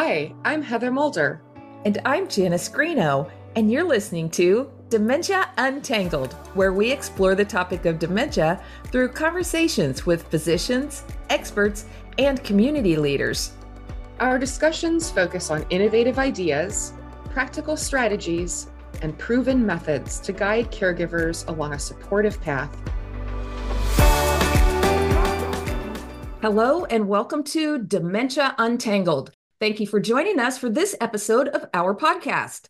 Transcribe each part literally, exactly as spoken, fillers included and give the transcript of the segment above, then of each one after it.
Hi, I'm Heather Mulder. And I'm Janice Greeno, and you're listening to Dementia Untangled, where we explore the topic of dementia through conversations with physicians, experts, and community leaders. Our discussions focus on innovative ideas, practical strategies, and proven methods to guide caregivers along a supportive path. Hello, and welcome to Dementia Untangled. Thank you for joining us for this episode of our podcast.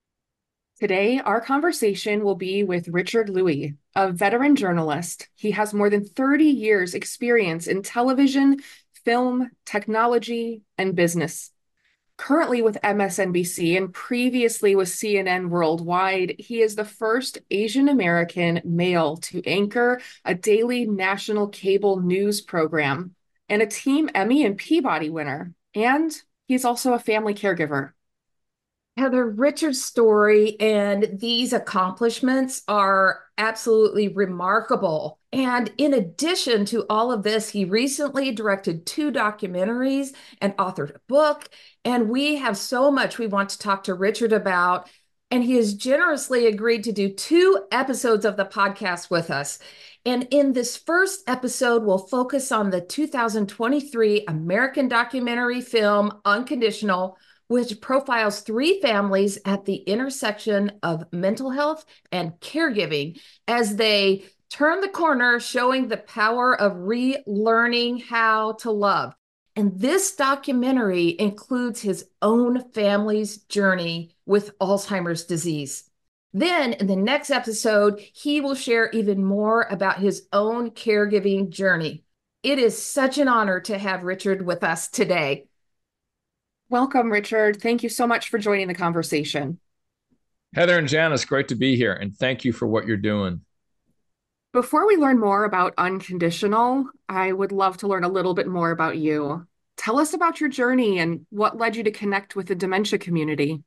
Today, our conversation will be with Richard Louie, a veteran journalist. He has more than thirty years experience in television, film, technology, and business. Currently with M S N B C and previously with C N N Worldwide, he is the first Asian American male to anchor a daily national cable news program and a Team Emmy and Peabody winner. And he's also a family caregiver. Heather, Richard's story and these accomplishments are absolutely remarkable. And in addition to all of this, he recently directed two documentaries and authored a book. And we have so much we want to talk to Richard about. And he has generously agreed to do two episodes of the podcast with us. And in this first episode, we'll focus on the two thousand twenty-three American documentary film Unconditional, which profiles three families at the intersection of mental health and caregiving as they turn the corner, showing the power of relearning how to love. And this documentary includes his own family's journey with Alzheimer's disease. Then in the next episode, he will share even more about his own caregiving journey. It is such an honor to have Richard with us today. Welcome, Richard. Thank you so much for joining the conversation. Heather and Janice, great to be here, and thank you for what you're doing. Before we learn more about Unconditional, I would love to learn a little bit more about you. Tell us about your journey and what led you to connect with the dementia community.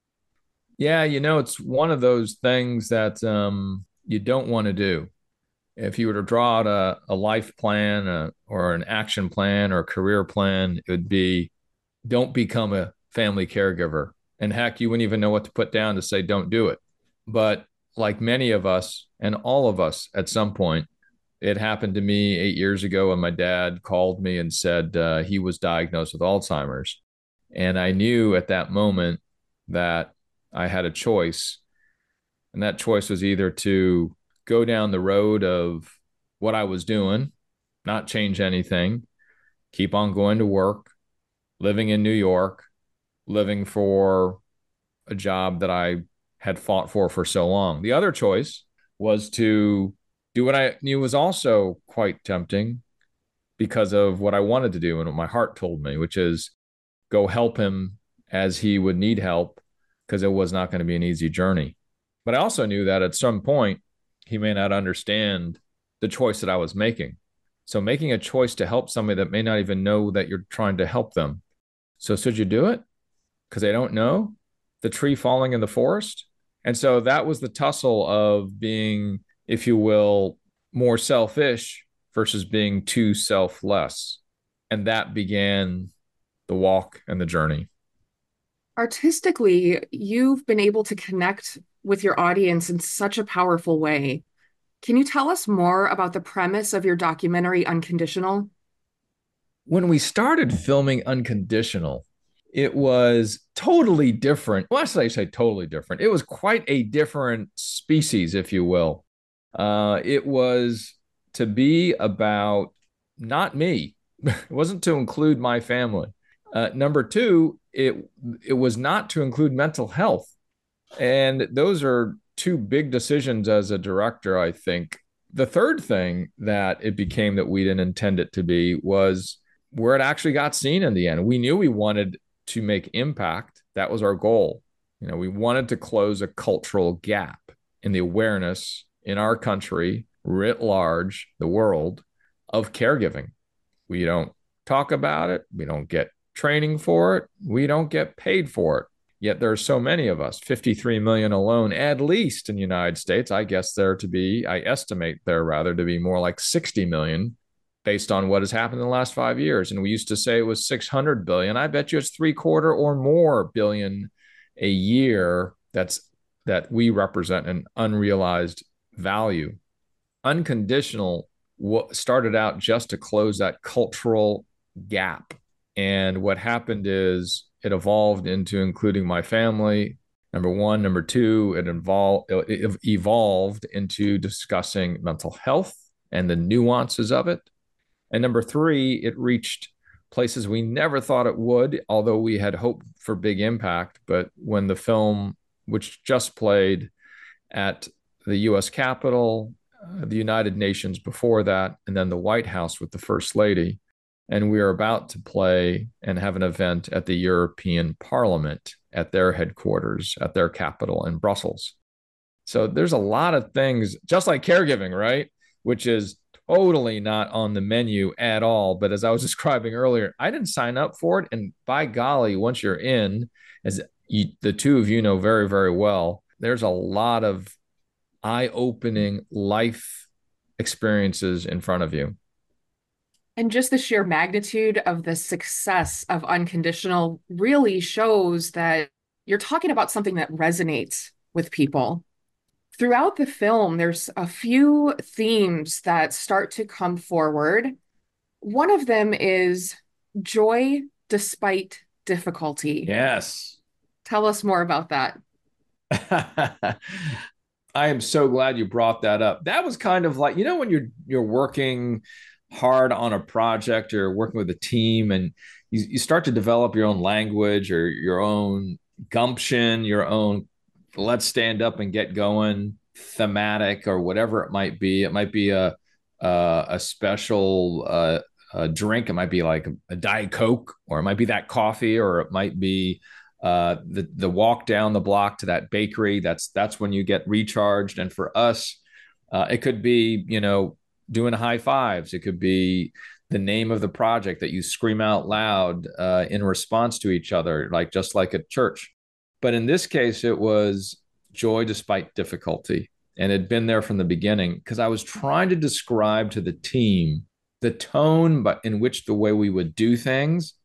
Yeah, you know, it's one of those things that um, you don't want to do. If you were to draw out a, a life plan uh, or an action plan or a career plan, it would be don't become a family caregiver. And heck, you wouldn't even know what to put down to say don't do it. But like many of us and all of us at some point, it happened to me eight years ago when my dad called me and said uh, he was diagnosed with Alzheimer's. And I knew at that moment that I had a choice. And that choice was either to go down the road of what I was doing, not change anything, keep on going to work, living in New York, living for a job that I had fought for for so long. The other choice was to do what I knew was also quite tempting because of what I wanted to do and what my heart told me, which is go help him as he would need help, because it was not going to be an easy journey. But I also knew that at some point, he may not understand the choice that I was making. So making a choice to help somebody that may not even know that you're trying to help them. So should you do it? Because they don't know the tree falling in the forest. And so that was the tussle of being, if you will, more selfish versus being too selfless. And that began the walk and the journey. Artistically, you've been able to connect with your audience in such a powerful way. Can you tell us more about the premise of your documentary, Unconditional? When we started filming Unconditional, it was totally different. Well, I say, say totally different. It was quite a different species, if you will. Uh, it was to be about not me. It wasn't to include my family. Uh, number two, it it was not to include mental health. And those are two big decisions as a director, I think. The third thing that it became that we didn't intend it to be was where it actually got seen in the end. We knew we wanted to make impact. That was our goal. You know, we wanted to close a cultural gap in the awareness in our country, writ large, the world, of caregiving. We don't talk about it. We don't get training for it. We don't get paid for it. Yet there are so many of us, fifty-three million alone, at least in the United States. I guess there to be, I estimate there rather to be more like sixty million based on what has happened in the last five years. And we used to say it was six hundred billion. I bet you it's three quarter or more billion a year that's that we represent an unrealized value. Unconditional started out just to close that cultural gap. And what happened is it evolved into including my family. Number one. Number two, it, involved, it evolved into discussing mental health and the nuances of it. And number three, it reached places we never thought it would, although we had hoped for big impact. But when the film, which just played at the U S Capitol, uh, the United Nations before that, and then the White House with the First Lady, and we are about to play and have an event at the European Parliament at their headquarters, at their capital in Brussels. So there's a lot of things, just like caregiving, right? Which is totally not on the menu at all. But as I was describing earlier, I didn't sign up for it. And by golly, once you're in, as you, the two of you know very, very well, there's a lot of eye-opening life experiences in front of you. And just the sheer magnitude of the success of Unconditional really shows that you're talking about something that resonates with people. Throughout the film, there's a few themes that start to come forward. One of them is joy despite difficulty. Yes. Tell us more about that. I am so glad you brought that up. That was kind of like, you know, when you're you're working hard on a project or working with a team and you, you start to develop your own language or your own gumption, your own let's stand up and get going thematic or whatever it might be. It might be a a, a special uh, a drink. It might be like a, a Diet Coke, or it might be that coffee, or it might be uh, the the walk down the block to that bakery. That's that's when you get recharged. And for us, uh, it could be, you know, doing high fives. It could be the name of the project that you scream out loud uh, in response to each other, like just like at church. But in this case, it was joy despite difficulty. And it had been there from the beginning because I was trying to describe to the team the tone but in which the way we would do things,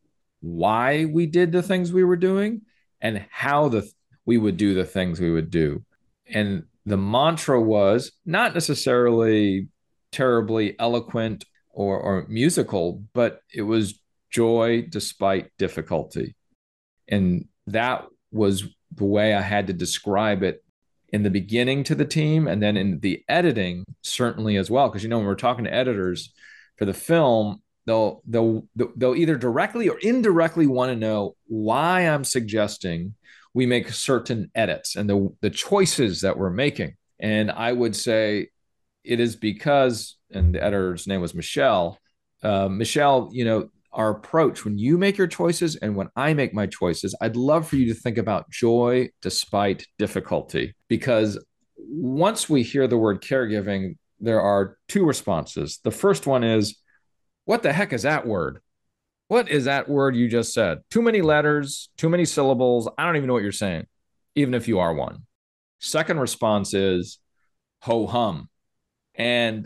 why we did the things we were doing, and how the we would do the things we would do. And the mantra was not necessarily terribly eloquent or, or musical, but it was joy despite difficulty. And that was the way I had to describe it in the beginning to the team, and then in the editing certainly as well. Because, you know, when we're talking to editors for the film, they'll they'll they'll either directly or indirectly want to know why I'm suggesting we make certain edits and the the choices that we're making. And I would say it is because, and the editor's name was Michelle. Uh, Michelle, you know, our approach when you make your choices and when I make my choices, I'd love for you to think about joy despite difficulty, because once we hear the word caregiving, there are two responses. The first one is, what the heck is that word? What is that word you just said? Too many letters, too many syllables. I don't even know what you're saying, even if you are one. Second response is ho hum. And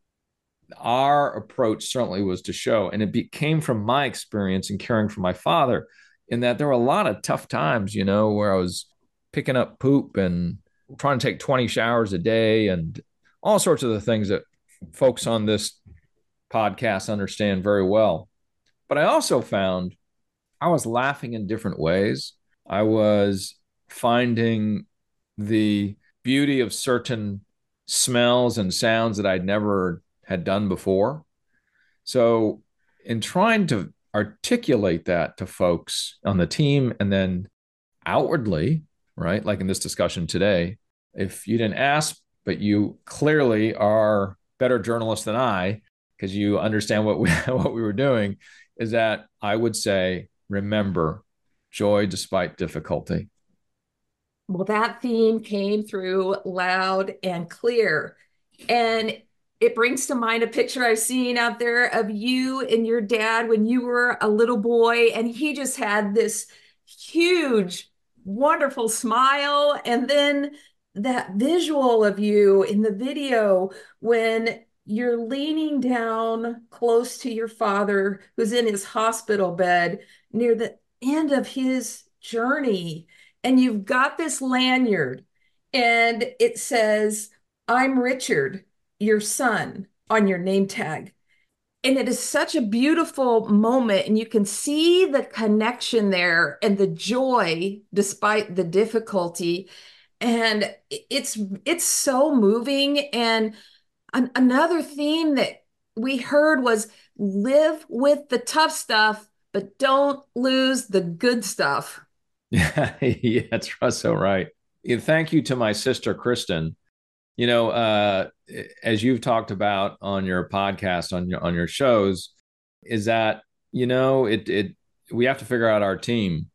our approach certainly was to show, and it be, came from my experience in caring for my father, in that there were a lot of tough times, you know, where I was picking up poop and trying to take twenty showers a day and all sorts of the things that folks on this podcast understand very well. But I also found I was laughing in different ways. I was finding the beauty of certain smells and sounds that I'd never had done before. So in trying to articulate that to folks on the team and then outwardly, right, like in this discussion today, if you didn't ask, but you clearly are better journalists than I, because you understand what we what we were doing, is that I would say, remember, joy despite difficulty. Well, that theme came through loud and clear. And it brings to mind a picture I've seen out there of you and your dad when you were a little boy, and he just had this huge, wonderful smile. And then that visual of you in the video when you're leaning down close to your father who's in his hospital bed near the end of his journey. And you've got this lanyard and it says, "I'm Richard, your son," on your name tag. And it is such a beautiful moment. And you can see the connection there and the joy despite the difficulty. And it's it's so moving. And an- another theme that we heard was live with the tough stuff, but don't lose the good stuff. Yeah, yeah, that's so right. Yeah, thank you to my sister, Kristen. You know, uh, as you've talked about on your podcast, on your on your shows, is that, you know, it it we have to figure out our team.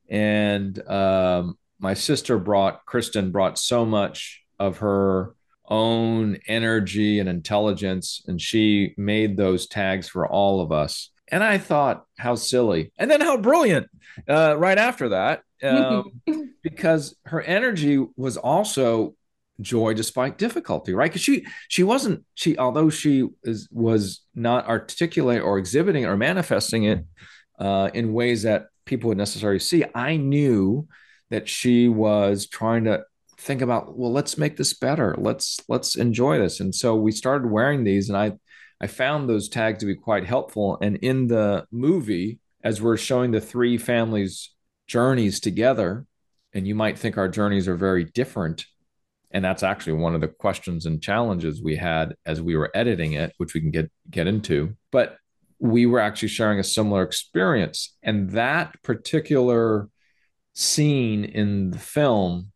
And um, my sister brought Kristen brought so much of her own energy and intelligence, and she made those tags for all of us. And I thought, how silly, and then how brilliant uh, right after that, um, because her energy was also joy despite difficulty, right? Because she she wasn't she although she is, was not articulate or exhibiting or manifesting it uh, in ways that people would necessarily see. I knew that she was trying to think about, well, let's make this better. Let's let's enjoy this. And so we started wearing these, and I I found those tags to be quite helpful. And in the movie, as we're showing the three families' journeys together, and you might think our journeys are very different, and that's actually one of the questions and challenges we had as we were editing it, which we can get get into. But we were actually sharing a similar experience. And that particular scene in the film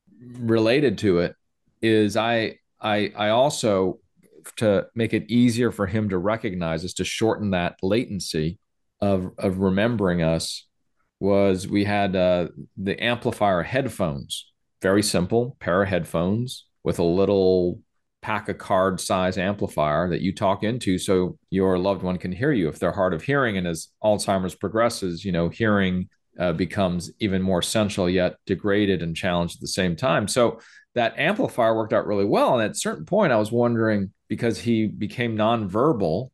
related to it is I I I also, to make it easier for him to recognize us, to shorten that latency of of remembering us, was we had uh, the amplifier headphones. Very simple pair of headphones with a little pack of card size amplifier that you talk into so your loved one can hear you if they're hard of hearing. And as Alzheimer's progresses, you know, hearing uh, becomes even more essential, yet degraded and challenged at the same time. So that amplifier worked out really well. And at a certain point, I was wondering, because he became nonverbal,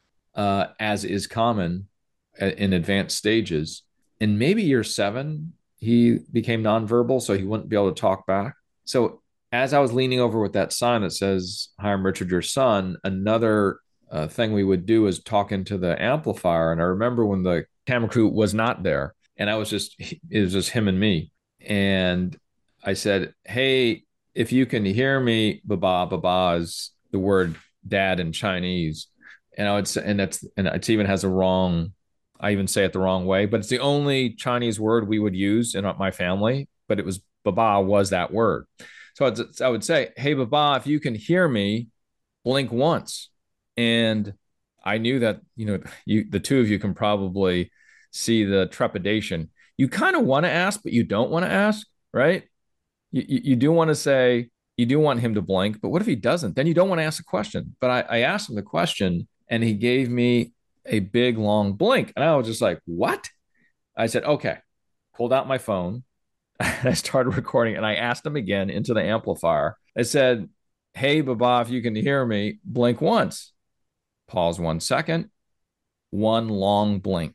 uh, as is common in advanced stages, in maybe year seven, he became nonverbal, so he wouldn't be able to talk back. So as I was leaning over with that sign that says, "Hi, I'm Richard, your son," another uh, thing we would do is talk into the amplifier. And I remember when the camera crew was not there, and I was just, it was just him and me. And I said, "Hey, if you can hear me," baba, baba is the word dad in Chinese. And I would say, and that's, and it even has a wrong, I even say it the wrong way, but it's the only Chinese word we would use in my family. But it was, baba was that word. So I'd, I would say, "Hey, baba, if you can hear me, blink once." And I knew that, you know, you, the two of you can probably see the trepidation. You kind of want to ask, but you don't want to ask, right? You, you, you do want to say, you do want him to blink, but what if he doesn't? Then you don't want to ask a question. But I, I asked him the question, and he gave me a big long blink. And I was just like, "What?" I said, "Okay," pulled out my phone. I started recording, and I asked him again into the amplifier. I said, "Hey, baba, if you can hear me, blink once." Pause one second, one long blink.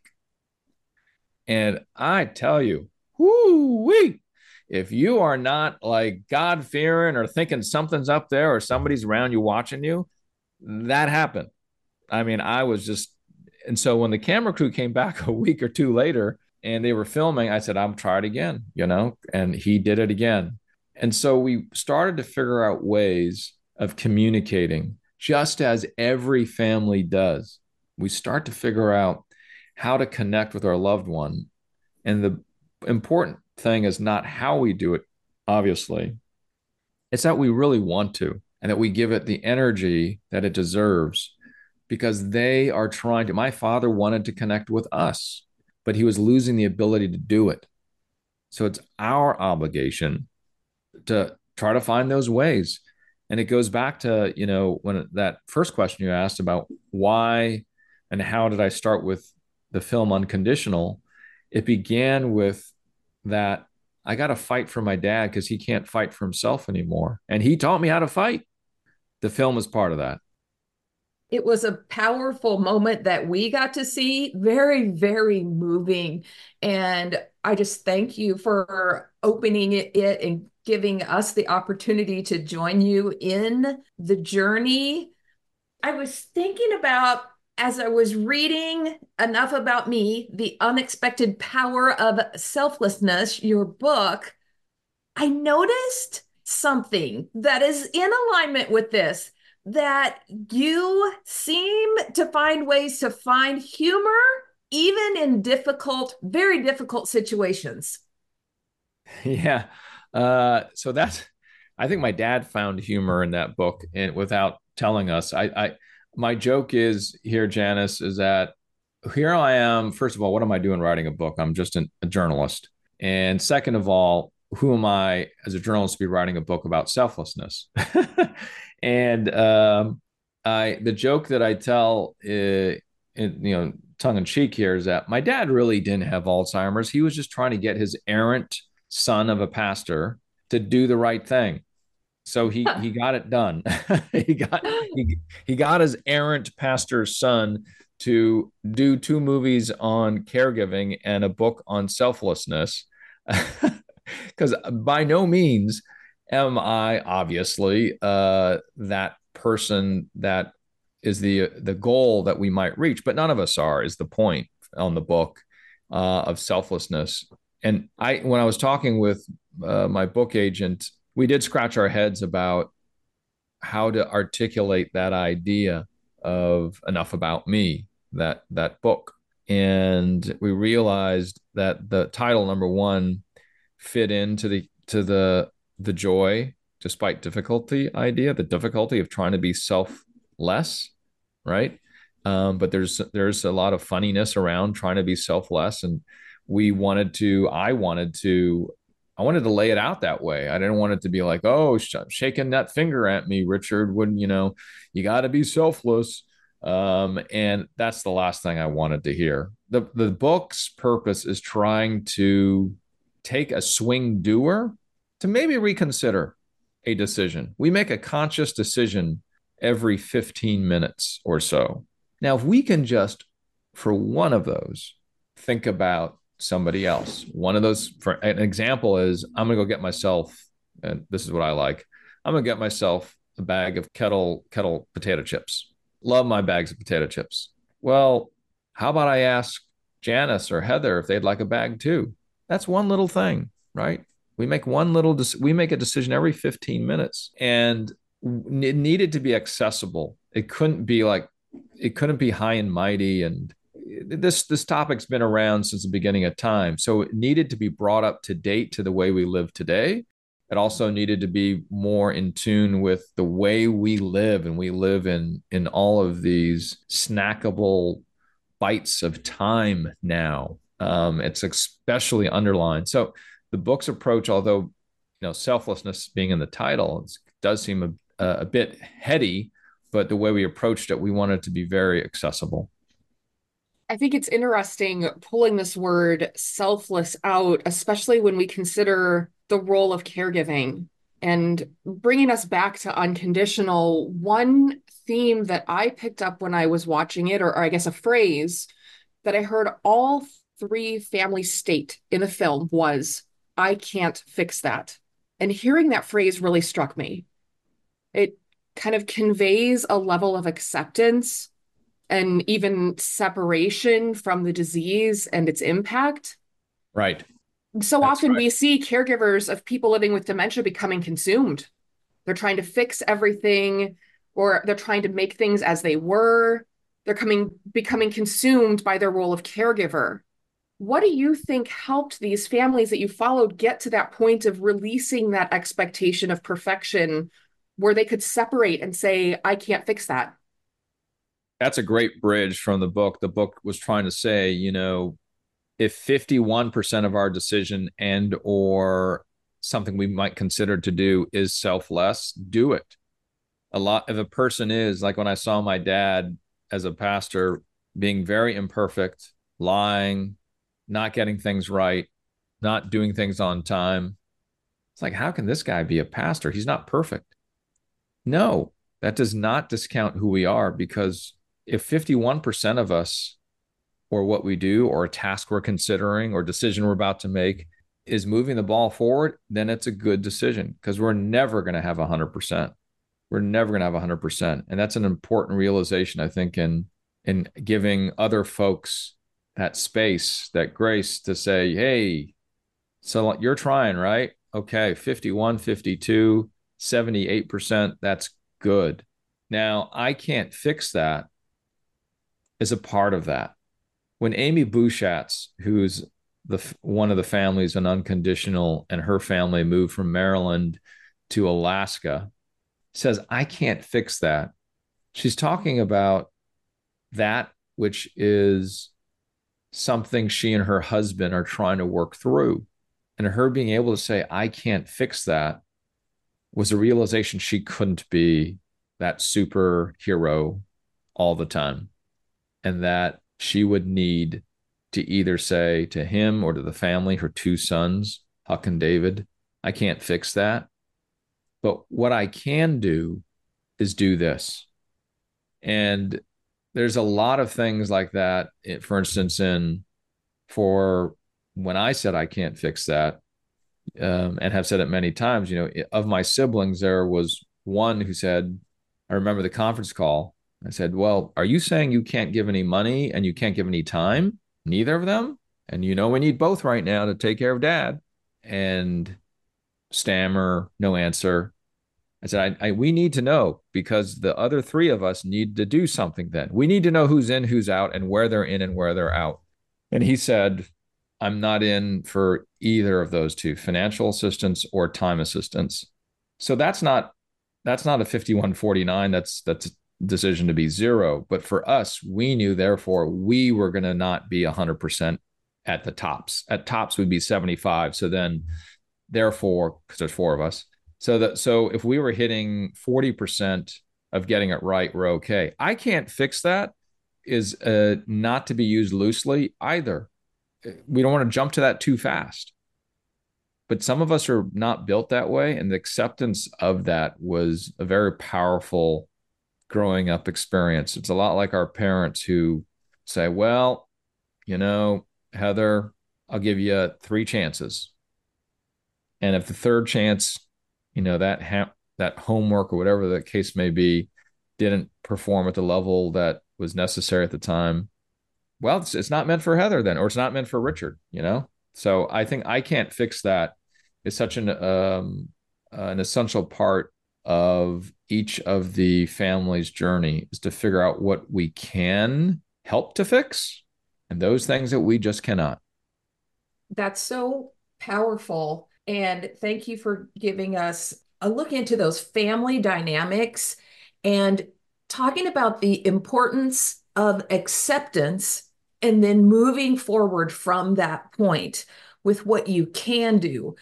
And I tell you, whoo-wee, if you are not like God fearing or thinking something's up there or somebody's around you watching you, that happened. I mean, I was just, and so when the camera crew came back a week or two later and they were filming, I said, "I'm try it again," you know, and he did it again. And so we started to figure out ways of communicating, just as every family does. We start to figure out how to connect with our loved one. And the important thing is not how we do it, obviously. It's that we really want to, and that we give it the energy that it deserves, because they are trying to. My father wanted to connect with us, but he was losing the ability to do it. So it's our obligation to try to find those ways. And it goes back to, you know, when that first question you asked about why and how did I start with the film Unconditional, it began with that I got to fight for my dad because he can't fight for himself anymore. And he taught me how to fight. The film is part of that. It was a powerful moment that we got to see, very, very moving. And I just thank you for opening it, it and giving us the opportunity to join you in the journey. I was thinking about, as I was reading Enough About Me, The Unexpected Power of Selflessness, your book, I noticed something that is in alignment with this, that you seem to find ways to find humor even in difficult, very difficult situations. Yeah. Uh, so that's, I think my dad found humor in that book and without telling us. I, I, my joke is here, Janice, is that here I am. First of all, what am I doing writing a book? I'm just an, a journalist. And second of all, who am I as a journalist to be writing a book about selflessness? and um, I, the joke that I tell, uh, in, you know, tongue in cheek here is that my dad really didn't have Alzheimer's. He was just trying to get his errant son of a pastor to do the right thing. So he he got it done. he got he, he got his errant pastor's son to do two movies on caregiving and a book on selflessness. Because by no means am I obviously uh, that person that is the the goal that we might reach, but none of us are. Is the point on the book uh, of selflessness? And I, when I was talking with uh, my book agent, we did scratch our heads about how to articulate that idea of Enough About Me, that that book. And we realized that the title, number one, fit into the to the the joy despite difficulty idea, the difficulty of trying to be selfless, right? Um, but there's there's a lot of funniness around trying to be selfless, and we wanted to, I wanted to, I wanted to lay it out that way. I didn't want it to be like, oh, sh- shaking that finger at me, Richard. Wouldn't you know? You got to be selfless, um, and that's the last thing I wanted to hear. the The book's purpose is trying to take a swing doer to maybe reconsider a decision. We make a conscious decision every fifteen minutes or so. Now, if we can just, for one of those, think about somebody else. One of those, for an example, is I'm going to go get myself, and this is what I like, I'm going to get myself a bag of kettle kettle potato chips. Love my bags of potato chips. Well, how about I ask Janice or Heather if they'd like a bag too? That's one little thing, right? We make one little, we make a decision every fifteen minutes, and it needed to be accessible. It couldn't be like, it couldn't be high and mighty. And this, this topic's been around since the beginning of time. So it needed to be brought up to date to the way we live today. It also needed to be more in tune with the way we live. And we live in, in all of these snackable bites of time now. Um, it's especially underlined. So the book's approach, although, you know, selflessness being in the title, it does seem a, a bit heady, but the way we approached it, we wanted it to be very accessible. I think it's interesting pulling this word selfless out, especially when we consider the role of caregiving and bringing us back to unconditional. One theme that I picked up when I was watching it, or, or I guess a phrase that I heard all three families state in the film was, I can't fix that. And hearing that phrase really struck me. It kind of conveys a level of acceptance and even separation from the disease and its impact. Right. So That's often right. we see caregivers of people living with dementia becoming consumed. They're trying to fix everything, or they're trying to make things as they were. They're coming becoming consumed by their role of caregiver. What do you think helped these families that you followed get to that point of releasing that expectation of perfection where they could separate and say, I can't fix that? That's a great bridge from the book. The book was trying to say, you know, if fifty-one percent of our decision and or something we might consider to do is selfless, do it. A lot, if a person is, like when I saw my dad as a pastor being very imperfect, lying, not getting things right, not doing things on time, it's like, how can this guy be a pastor? He's not perfect. No, That does not discount who we are, because if fifty-one percent of us, or what we do, or a task we're considering, or decision we're about to make, is moving the ball forward, then it's a good decision, because we're never going to have one hundred percent. We're never going to have one hundred percent. And that's an important realization, I think, in, in giving other folks that space, that grace to say, hey, so you're trying, right? Okay, fifty-one, fifty-two, seventy-eight percent, that's good. Now, I can't fix that, is a part of that. When Amy Bouchatz, who's the one of the families in Unconditional, and her family moved from Maryland to Alaska, says, I can't fix that, she's talking about that which is something she and her husband are trying to work through. And her being able to say, I can't fix that, was a realization she couldn't be that superhero all the time. And that she would need to either say to him or to the family, her two sons, Huck and David, I can't fix that. But what I can do is do this. And there's a lot of things like that. For instance, in for when I said I can't fix that, um, and have said it many times, you know, of my siblings, there was one who said, I remember the conference call. I said, well, are you saying you can't give any money and you can't give any time? Neither of them? And you know, we need both right now to take care of dad. And stammer, no answer. I said, I, I, we need to know, because the other three of us need to do something then. We need to know who's in, who's out, and where they're in and where they're out. And he said, I'm not in for either of those two, financial assistance or time assistance. So that's not, that's not a fifty-one forty-nine. That's, that's a decision to be zero. But for us, we knew, therefore, we were going to not be one hundred percent at the tops. At tops would be seventy-five. So then, therefore, because there's four of us, so that, so if we were hitting forty percent of getting it right, we're okay. I can't fix that is uh, not to be used loosely either. We don't want to jump to that too fast. But some of us are not built that way. And the acceptance of that was a very powerful growing up experience. It's a lot like our parents who say, well, you know, Heather, I'll give you three chances. And if the third chance, you know, that ha- that homework or whatever the case may be, didn't perform at the level that was necessary at the time, well, it's, it's not meant for Heather then, or it's not meant for Richard, you know? So I think I can't fix that is such an, um, uh, an essential part of each of the family's journey, is to figure out what we can help to fix and those things that we just cannot. That's so powerful. And thank you for giving us a look into those family dynamics and talking about the importance of acceptance and then moving forward from that point with what you can do.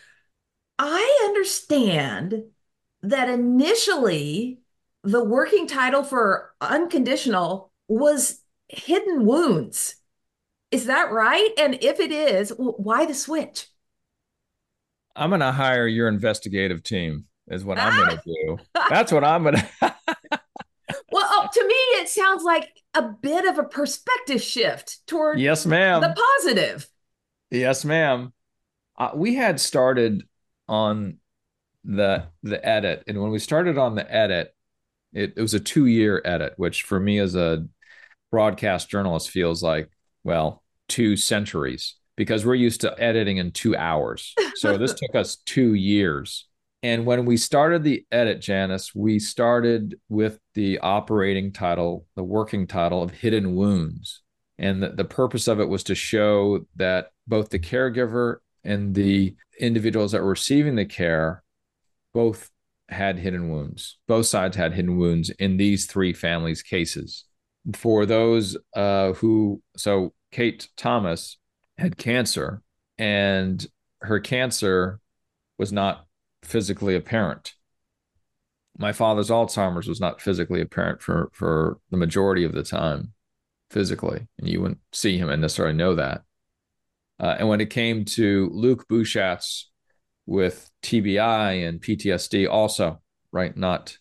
I understand that initially the working title for Unconditional was Hidden Wounds. Is that right? And if it is, why the switch? I'm going to hire your investigative team is what I'm going to do. That's what I'm going to. Well, oh, to me, it sounds like a bit of a perspective shift toward yes, ma'am. the positive. Yes, ma'am. Uh, we had started on the the edit. And when we started on the edit, it, it was a two-year edit, which for me as a broadcast journalist feels like, well, two centuries, because we're used to editing in two hours. So this took us two years. And when we started the edit, Janice, we started with the operating title, the working title of Hidden Wounds. And the, the purpose of it was to show that both the caregiver and the individuals that were receiving the care both had hidden wounds. Both sides had hidden wounds in these three families' cases. For those uh, who, so Kate Thomas had cancer, and her cancer was not physically apparent. My father's Alzheimer's was not physically apparent for, for the majority of the time, physically, and you wouldn't see him and necessarily know that. Uh, and when it came to Luke Bouchatz with T B I and P T S D, also, right, not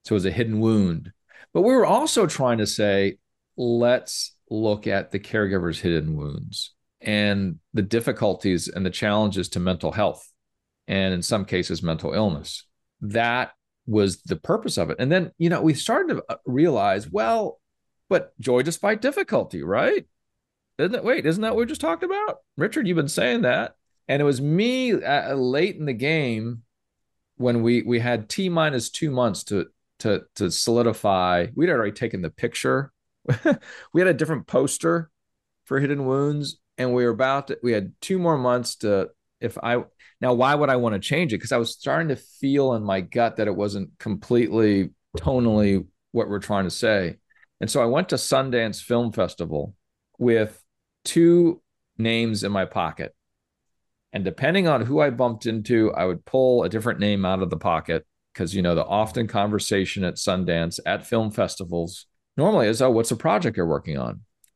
So it was a hidden wound. But we were also trying to say, let's look at the caregiver's hidden wounds and the difficulties and the challenges to mental health, and in some cases, mental illness. That was the purpose of it. And then, you know, we started to realize, well, but joy despite difficulty, right? Isn't it? Wait, isn't that what we just talked about? Richard, you've been saying that. And it was me uh, late in the game when we we had T minus two months to to to solidify. We'd already taken the picture. We had a different poster for Hidden Wounds, and we were about to, we had two more months to, if I, now why would I want to change it? Because I was starting to feel in my gut that it wasn't completely tonally what we're trying to say. And so I went to Sundance Film Festival with two names in my pocket. And depending on who I bumped into, I would pull a different name out of the pocket, because, you know, the often conversation at Sundance, at film festivals, normally is, oh, what's the project you're working on?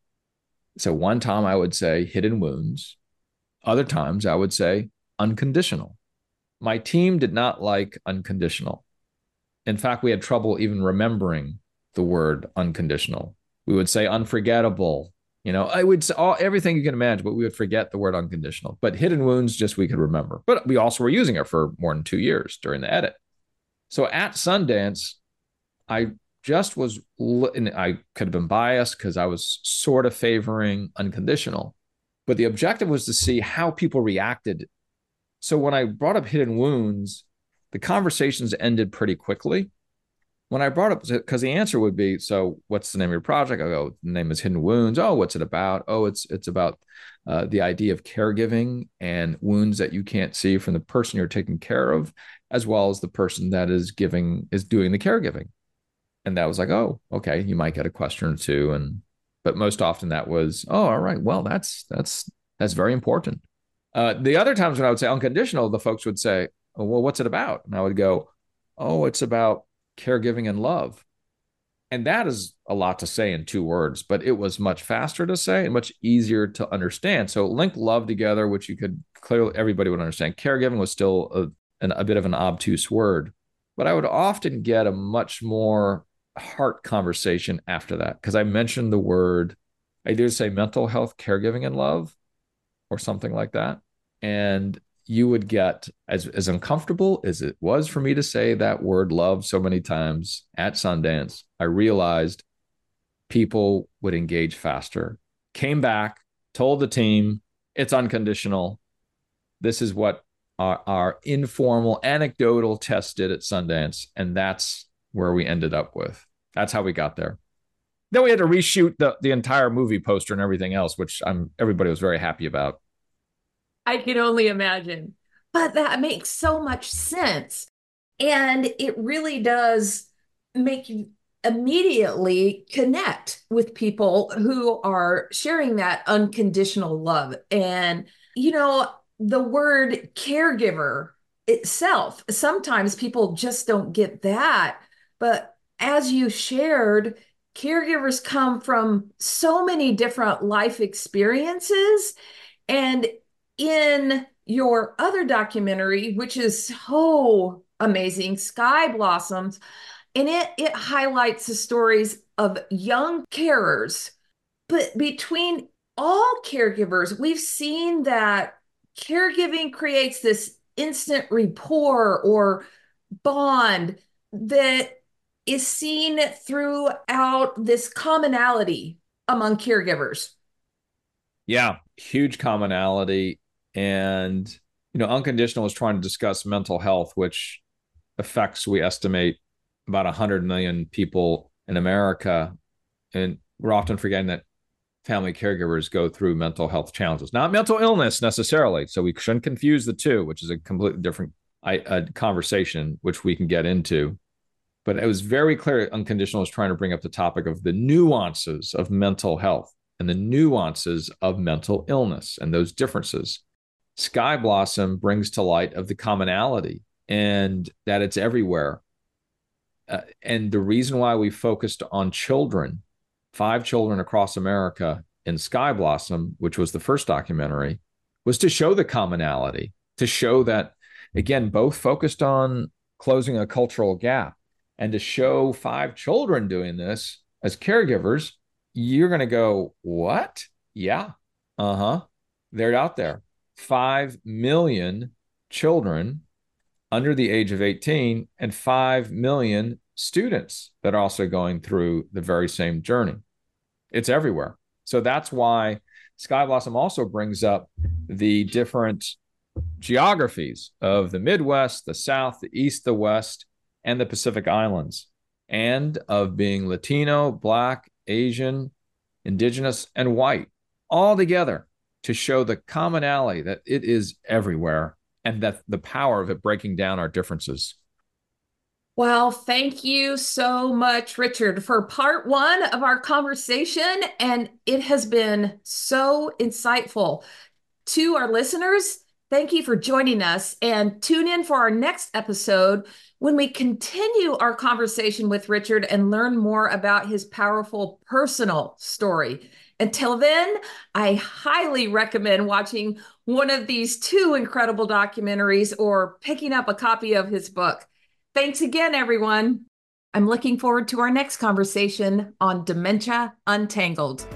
So one time I would say Hidden Wounds. Other times I would say Unconditional. My team did not like Unconditional. In fact, we had trouble even remembering the word unconditional. We would say Unforgettable. You know, I would say all, everything you can imagine, but we would forget the word unconditional. But Hidden Wounds, just we could remember. But we also were using it for more than two years during the edit. So at Sundance, I just was, and I could have been biased because I was sort of favoring Unconditional. But the objective was to see how people reacted. So when I brought up Hidden Wounds, the conversations ended pretty quickly. When I brought up, because the answer would be, so what's the name of your project? I go, the name is Hidden Wounds. Oh, what's it about? Oh, it's it's about uh, the idea of caregiving and wounds that you can't see from the person you're taking care of, as well as the person that is giving, is doing the caregiving. And that was like, oh, okay, you might get a question or two. And, but most often that was, oh, all right, well, that's, that's, that's very important. Uh, the other times when I would say Unconditional, the folks would say, oh, well, what's it about? And I would go, oh, it's about caregiving and love. And that is a lot to say in two words, but it was much faster to say and much easier to understand. So link love together, which you could clearly, everybody would understand. Caregiving was still a, an, a bit of an obtuse word, but I would often get a much more heart conversation after that, because I mentioned the word, I did say mental health, caregiving, and love, or something like that. And you would get, as, as uncomfortable as it was for me to say that word love so many times at Sundance, I realized people would engage faster. Came back, told the team, it's unconditional. This is what our, our informal, anecdotal test did at Sundance. And that's where we ended up with. That's how we got there. Then we had to reshoot the, the entire movie poster and everything else, which I'm everybody was very happy about. I can only imagine. But that makes so much sense. And it really does make you immediately connect with people who are sharing that unconditional love. And, you know, the word caregiver itself, sometimes people just don't get that. But as you shared, caregivers come from so many different life experiences. And in your other documentary, which is so amazing, Sky Blossoms, and it, it highlights the stories of young carers. But between all caregivers, we've seen that caregiving creates this instant rapport or bond that is seen throughout this commonality among caregivers. Yeah, huge commonality. And, you know, Unconditional is trying to discuss mental health, which affects, we estimate, about one hundred million people in America. And we're often forgetting that family caregivers go through mental health challenges, not mental illness necessarily. So we shouldn't confuse the two, which is a completely different uh, conversation, which we can get into. But it was very clear Unconditional is trying to bring up the topic of the nuances of mental health and the nuances of mental illness and those differences. Sky Blossom brings to light of the commonality and that it's everywhere. Uh, and the reason why we focused on children, five children across America in Sky Blossom, which was the first documentary, was to show the commonality, to show that, again, both focused on closing a cultural gap. And to show five children doing this as caregivers, you're going to go, what? Yeah. Uh-huh. They're out there. Five million children under the age of eighteen and five million students that are also going through the very same journey. It's everywhere. So that's why Sky Blossom also brings up the different geographies of the Midwest, the South, the East, the West, and the Pacific Islands, and of being Latino, Black, Asian, Indigenous, and white, all together to show the commonality that it is everywhere and that the power of it breaking down our differences. Well, thank you so much, Richard, for part one of our conversation. And it has been so insightful. To our listeners, thank you for joining us, and tune in for our next episode when we continue our conversation with Richard and learn more about his powerful personal story. Until then, I highly recommend watching one of these two incredible documentaries or picking up a copy of his book. Thanks again, everyone. I'm looking forward to our next conversation on Dementia Untangled.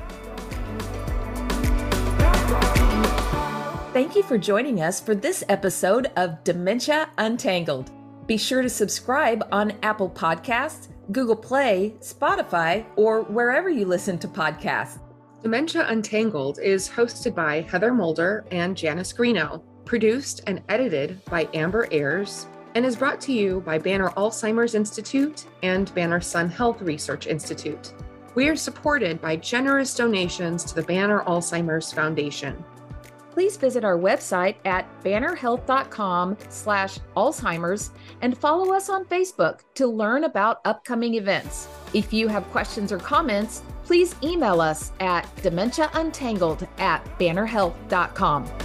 Thank you for joining us for this episode of Dementia Untangled. Be sure to subscribe on Apple Podcasts, Google Play, Spotify, or wherever you listen to podcasts. Dementia Untangled is hosted by Heather Mulder and Janice Greeno, produced and edited by Amber Ayers, and is brought to you by Banner Alzheimer's Institute and Banner Sun Health Research Institute. We are supported by generous donations to the Banner Alzheimer's Foundation. Please visit our website at bannerhealth.com slash Alzheimer's and follow us on Facebook to learn about upcoming events. If you have questions or comments, please email us at dementiauntangled at bannerhealth dot com.